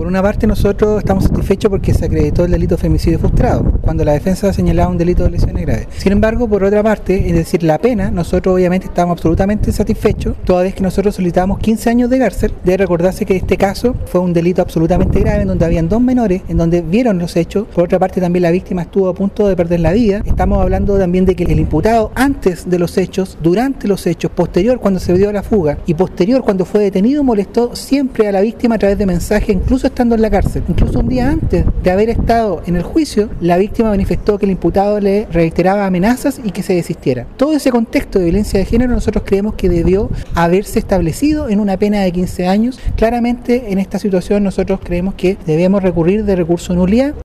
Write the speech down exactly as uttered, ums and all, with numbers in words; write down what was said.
una parte nosotros estamos satisfechos porque se acreditó el delito de femicidio frustrado, cuando la defensa señalaba un delito de lesiones graves. Sin embargo, por otra parte, es decir, la pena, nosotros obviamente estamos absolutamente satisfechos, toda vez que nosotros solicitamos quince años de cárcel. Debe recordarse que este caso fue un delito absolutamente grave, en donde habían dos menores, en donde vieron los hechos. Por otra parte, también la víctima estuvo a punto de perder la vida. Estamos hablando también de que el imputado, antes de los hechos, durante los hechos, posterior cuando se dio la fuga y posterior cuando fue detenido, molestó siempre a la víctima a través de mensajes, incluso estando en la cárcel. Incluso un día antes de haber estado en el juicio, la víctima manifestó que el imputado le reiteraba amenazas y que se desistiera. Todo ese contexto de violencia de género nosotros creemos que debió haberse establecido en una pena de quince años. Claramente en esta situación nosotros creemos que debemos recurrir de recurso de nulidad.